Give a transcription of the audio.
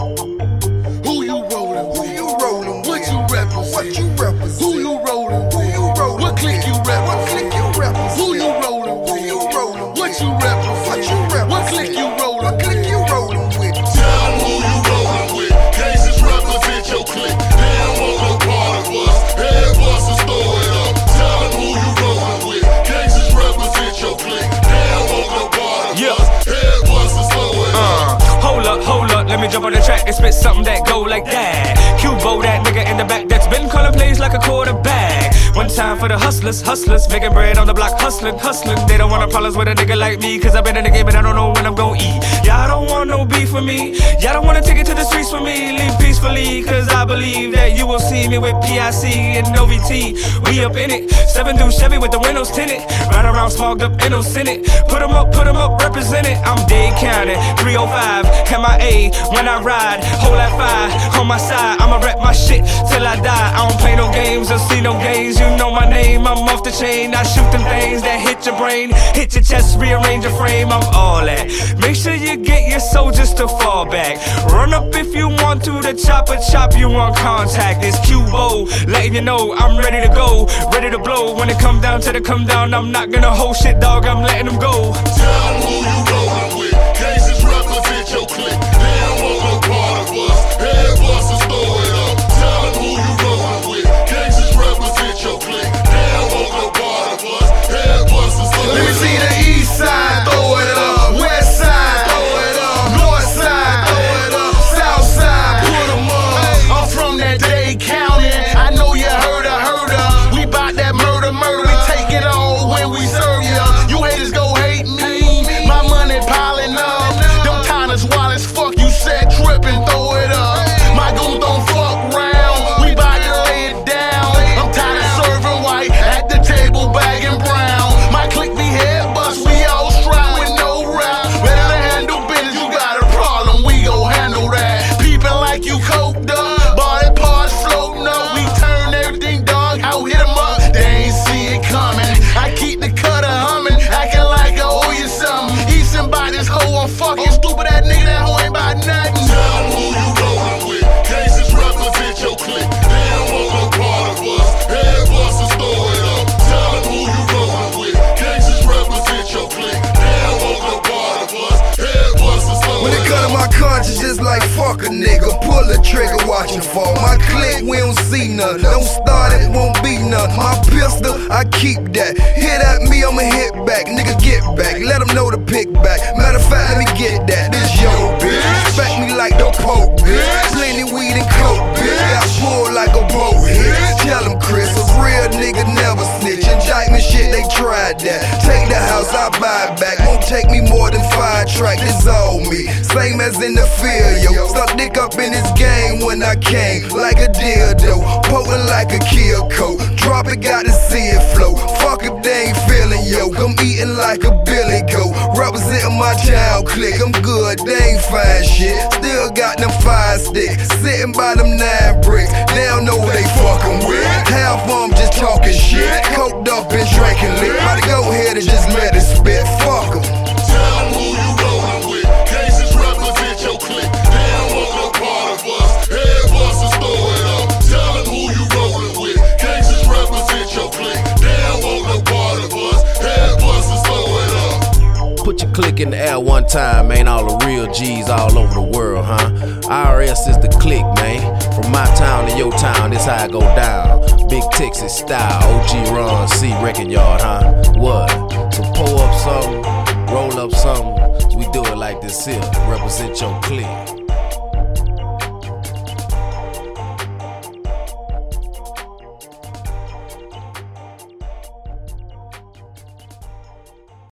Who you rolling with? Who you rolling with? What you represent? What you represent? Who you rolling with? Who you rolling What clique you represent? What clique you represent? Who you rolling with? Who you rolling with? What you represent? What you represent? What clique you rolling What clique you rolling with? Tell them who you rolling with. Cases represent your clique. They don't want no part of us. Head busters throw it up. Tell them who you rolling with. Cases represent your clique. They don't want no part of us. Head busters throw it up. Hold up, let me jump on the track and spit something that go like that. Cubo, that nigga in the back that's been calling plays like a quarterback. One time for the hustlers, making bread on the block, hustling. They don't want no problems with a nigga like me, cause I've been in the game and I don't know when I'm gon' eat. Y'all don't want no beef with me, y'all don't wanna take it to the streets with me. Leave peacefully, cause I believe that you will see me with PIC and OVT. We up in it, 7 through Chevy with the windows tinted. Ride around smogged up in no Senate. Put 'em up, represent it. I'm Dade County, 305, MIA when I ride. Hold that fire on my side, I'ma rep my shit till I die. I don't play no games or see no games. You know my name, I'm off the chain. I shoot them things that hit your brain, hit your chest, rearrange your frame. I'm all that. Make sure you get your soldiers to fall back. Run up if you want to, the chopper chop you on contact. It's Cubo, letting you know I'm ready to go, ready to blow. When it come down to the come down, I'm not gonna hold shit, dog. I'm letting them go. Tell them who you rolling with. Cases represent your clique. They don't want no part of us. Head busters throw it up. Tell them who you rolling with. Cases represent your clique. They don't want no part of us. Head busters throw it up. Let me see the east side, throw it up. West side, throw it up. North side, throw it up. South side, put 'em up. I'm from that Dade County. I know you heard of. We bout that murder. We take it all when we serve ya. You haters go hate me. My money piling up. Them Tinas wild as fuck. You said trippin', throw it up. My goons don't fuck round. We bout to lay it down. I'm tired of serving white at the table, bagging brown. My clique be head bust. We all strapped with no rap. Ready to handle business. You got a problem, we gon' handle that. Peepin' like you coked up. Body parts floating up. We turn everything dog. I'll hit 'em up. They ain't see it coming. I keep the cutter humming. Acting like I owe you something. Eastin' by this hoe, I'm fucking stupid. That nigga, that hoe ain't about nothing. Tell them who you rolling with. Cases represent your clique. They don't want no part of us. Head busters throw it up. Tell them who you rolling with. Cases represent your clique. They don't want no part of us. Head busters throw When it it come to up. my conscience, just like fuck a nigga. Pull the trigger, watch him fall. My clique, we don't see nothing. Don't start it, won't be nothing. My pistol, I keep that. Hit at me, I'ma hit back. Nigga, get back. Let them know to pick back. Matter of fact, let me get that. This yo, bitch. Respect me like the Pope, bitch. Plenty weed and coke, bitch. Got pulled like a boat hit. Tell him, Chris, a real nigga never snitch. Indictment shit, they tried that. Take the house, I buy it back. Won't take me more than 5 tracks. This all me. Same as in the field, yo. Stuck dick up in this game when I came. Like a dildo. Potent like a kill coat. Drop it, got to see it flow. Fuck if they ain't feeling, yo. I'm eating like a Billy Goat. Representing my town clique. I'm good, they ain't fine shit. Still got them 5 sticks. Sitting by them 9 bricks. They don't know what they fucking with. Half of them just talking shit. Coked up and drinking lit. About to go ahead and just let it spit. Fuck 'em. Tell them who you rolling with. Cases represent your clique. They don't want no part of us. Head busters throw it up. Tell them who you rolling with. Cases represent your clique. They don't want no part of us. Head busters throw it up. Put your click in the air one time, man. All the real G's all over the world, huh? IRS is the click, man. From my town to your town, this how it go down. Big Texas style, OG Ron C Wrecking Yard, huh? What? So pull up something, roll up something. We do it like this here. Represent your click.